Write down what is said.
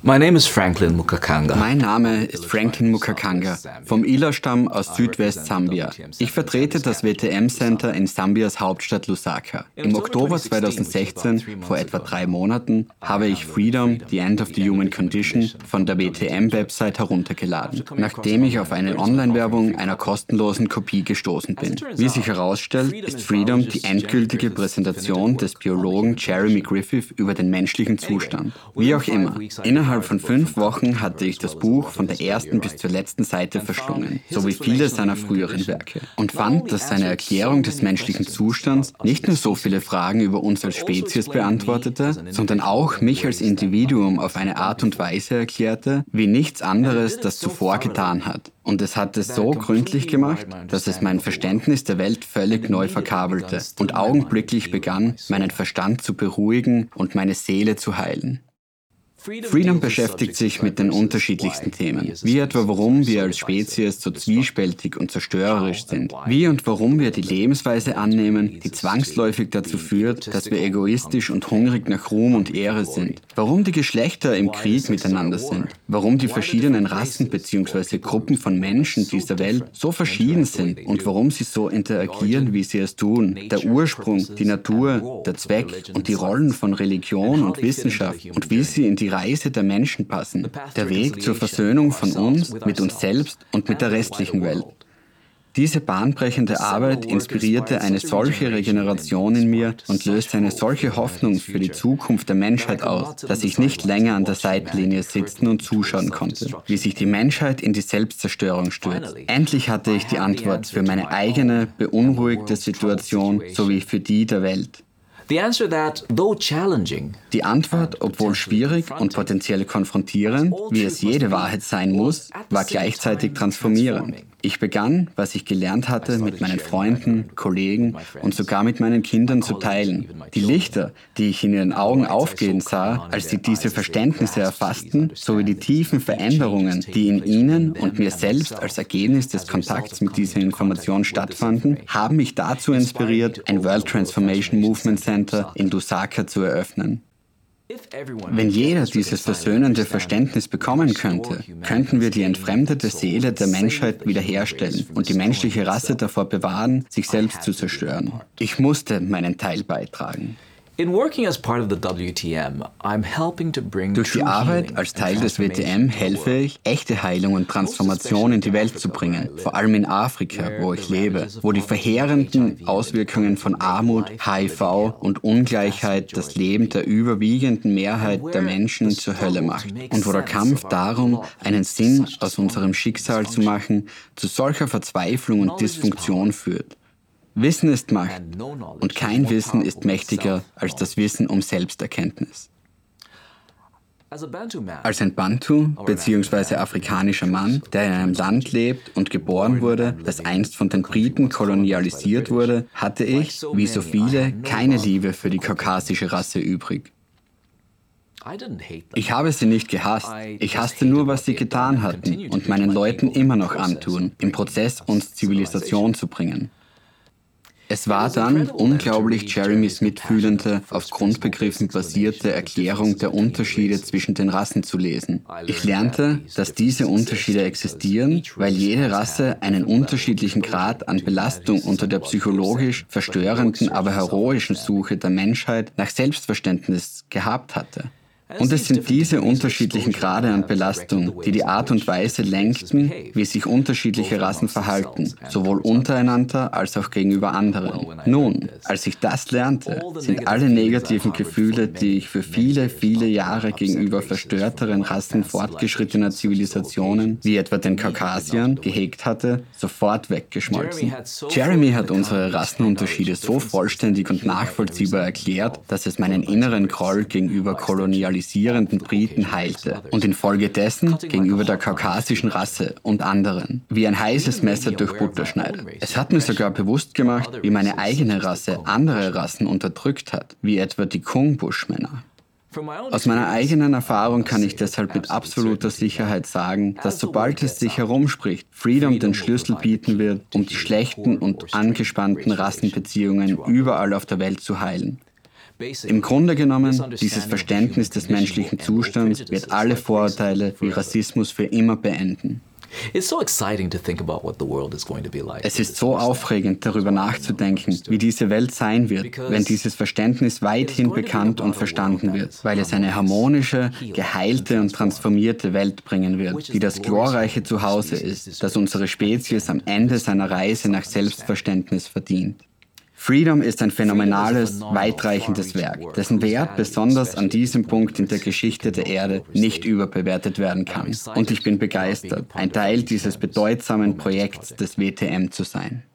My name is Franklin Mukakanga. Mein Name ist Franklin Mukakanga vom Ila-Stamm aus Südwest-Sambia. Ich vertrete das WTM-Center in Sambias Hauptstadt Lusaka. Im Oktober 2016, vor etwa 3 Monaten, habe ich Freedom, The End of the Human Condition von der WTM-Website heruntergeladen, nachdem ich auf eine Online-Werbung einer kostenlosen Kopie gestoßen bin. Wie sich herausstellt, ist Freedom die endgültige Präsentation des Biologen Jeremy Griffith über den menschlichen Zustand. Wie auch immer, innerhalb von 5 Wochen hatte ich das Buch von der ersten bis zur letzten Seite verschlungen, so wie viele seiner früheren Werke, und fand, dass seine Erklärung des menschlichen Zustands nicht nur so viele Fragen über uns als Spezies beantwortete, sondern auch mich als Individuum auf eine Art und Weise erklärte, wie nichts anderes das zuvor getan hat. Und es hat es so gründlich gemacht, dass es mein Verständnis der Welt völlig neu verkabelte und augenblicklich begann, meinen Verstand zu beruhigen und meine Seele zu heilen. Freedom beschäftigt sich mit den unterschiedlichsten Themen, wie etwa warum wir als Spezies so zwiespältig und zerstörerisch sind, wie und warum wir die Lebensweise annehmen, die zwangsläufig dazu führt, dass wir egoistisch und hungrig nach Ruhm und Ehre sind, warum die Geschlechter im Krieg miteinander sind, warum die verschiedenen Rassen bzw. Gruppen von Menschen dieser Welt so verschieden sind und warum sie so interagieren, wie sie es tun, der Ursprung, die Natur, der Zweck und die Rollen von Religion und Wissenschaft und wie sie in die Reise der Menschen passen, der Weg zur Versöhnung von uns, mit uns selbst und mit der restlichen Welt. Diese bahnbrechende Arbeit inspirierte eine solche Regeneration in mir und löste eine solche Hoffnung für die Zukunft der Menschheit aus, dass ich nicht länger an der Seitenlinie sitzen und zuschauen konnte, wie sich die Menschheit in die Selbstzerstörung stürzt. Endlich hatte ich die Antwort für meine eigene, beunruhigte Situation sowie für die der Welt. The answer that, though challenging, Die Antwort, obwohl schwierig und potenziell konfrontierend, wie es jede Wahrheit sein muss, war gleichzeitig transformierend. Ich begann, was ich gelernt hatte, mit meinen Freunden, Kollegen und sogar mit meinen Kindern zu teilen. Die Lichter, die ich in ihren Augen aufgehen sah, als sie diese Verständnisse erfassten, sowie die tiefen Veränderungen, die in ihnen und mir selbst als Ergebnis des Kontakts mit dieser Information stattfanden, haben mich dazu inspiriert, ein World Transformation Movement Center in Lusaka zu eröffnen. Wenn jeder dieses versöhnende Verständnis bekommen könnte, könnten wir die entfremdete Seele der Menschheit wiederherstellen und die menschliche Rasse davor bewahren, sich selbst zu zerstören. Ich musste meinen Teil beitragen. in working as part of the WTM, I'm helping to bring Durch die true Arbeit healing als and Teil des transformation WTM to the helfe world. ich, echte Heilung und Transformation in die Welt zu bringen, vor allem in Afrika, wo ich lebe, wo die verheerenden Auswirkungen von Armut, HIV und Ungleichheit das Leben der überwiegenden Mehrheit der Menschen zur Hölle macht und wo der Kampf darum, einen Sinn aus unserem Schicksal zu machen, zu solcher Verzweiflung und Dysfunktion führt. Wissen ist Macht und kein Wissen ist mächtiger als das Wissen um Selbsterkenntnis. Als ein Bantu bzw. afrikanischer Mann, der in einem Land lebt und geboren wurde, das einst von den Briten kolonialisiert wurde, hatte ich, wie so viele, keine Liebe für die kaukasische Rasse übrig. Ich habe sie nicht gehasst. Ich hasste nur, was sie getan hatten und meinen Leuten immer noch antun, im Prozess uns Zivilisation zu bringen. Es war dann unglaublich Jeremys mitfühlende, auf Grundbegriffen basierte Erklärung der Unterschiede zwischen den Rassen zu lesen. Ich lernte, dass diese Unterschiede existieren, weil jede Rasse einen unterschiedlichen Grad an Belastung unter der psychologisch verstörenden, aber heroischen Suche der Menschheit nach Selbstverständnis gehabt hatte. Und es sind diese unterschiedlichen Grade an Belastung, die die Art und Weise lenkten, wie sich unterschiedliche Rassen verhalten, sowohl untereinander als auch gegenüber anderen. Nun, als ich das lernte, sind alle negativen Gefühle, die ich für viele, viele Jahre gegenüber verstörteren Rassen fortgeschrittener Zivilisationen, wie etwa den Kaukasiern, gehegt hatte, sofort weggeschmolzen. Jeremy hat unsere Rassenunterschiede so vollständig und nachvollziehbar erklärt, dass es meinen inneren Groll gegenüber kolonialisierenden Briten heilte und infolgedessen gegenüber der kaukasischen Rasse und anderen, wie ein heißes Messer durch Butter schneidet. Es hat mir sogar bewusst gemacht, wie meine eigene Rasse andere Rassen unterdrückt hat, wie etwa die Kung-Buschmänner. Aus meiner eigenen Erfahrung kann ich deshalb mit absoluter Sicherheit sagen, dass sobald es sich herumspricht, Freedom den Schlüssel bieten wird, um die schlechten und angespannten Rassenbeziehungen überall auf der Welt zu heilen. Im Grunde genommen, dieses Verständnis des menschlichen Zustands wird alle Vorurteile wie Rassismus für immer beenden. Es ist so aufregend, darüber nachzudenken, wie diese Welt sein wird, wenn dieses Verständnis weithin bekannt und verstanden wird, weil es eine harmonische, geheilte und transformierte Welt bringen wird, die das glorreiche Zuhause ist, das unsere Spezies am Ende seiner Reise nach Selbstverständnis verdient. Freedom ist ein phänomenales, weitreichendes Werk, dessen Wert besonders an diesem Punkt in der Geschichte der Erde nicht überbewertet werden kann. Und ich bin begeistert, ein Teil dieses bedeutsamen Projekts des WTM zu sein.